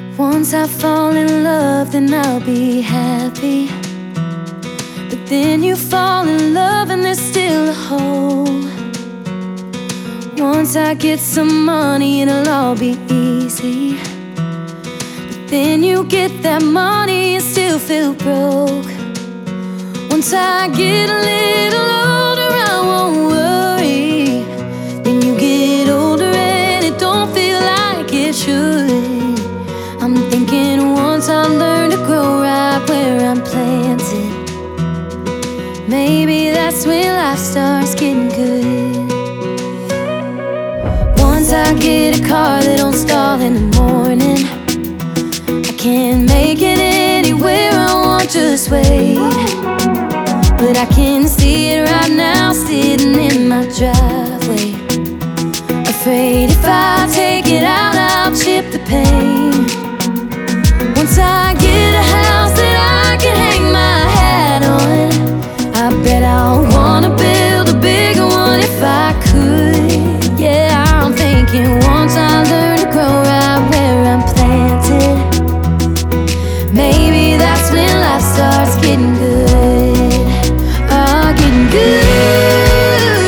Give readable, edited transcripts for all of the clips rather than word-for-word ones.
Once I fall in love, then I'll be happy. But then you fall in love and there's still a hole. Once I get some money, it'll all be easy. But then you get that money and still feel broke. Once I get a little older, I won't worry. Then you get older and it don't feel like it should. I'm thinking once I learn to grow right where I'm planted, maybe that's when life starts getting good. Once I get a car that don't stall in the morning, I can't make it anywhere I want, just wait. But I can see it right now, sitting in my driveway. Afraid if I take it out, I'll chip the paint. Once I get a house that I can hang my hat on, I bet I'll wanna build a bigger one if I could. Yeah, I'm thinking once I learn to grow right where I'm planted, maybe that's when life starts getting good. Oh, getting good,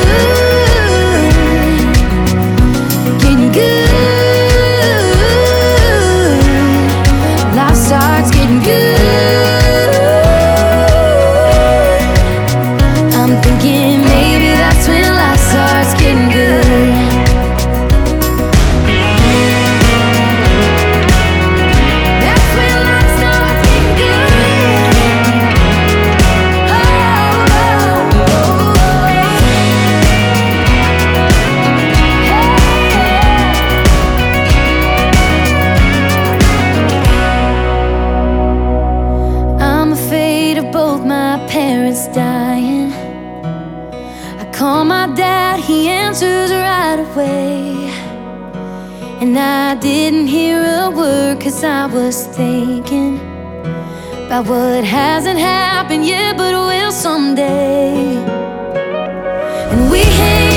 getting good. Life starts getting good. I'm thinking maybe that's when life starts getting good. That's when life starts getting good. Oh, oh, oh, oh. I'm afraid of both my parents dying. I call my dad, he answers right away. And I didn't hear a word, 'cause I was thinking about what hasn't happened yet, but will someday. And we hang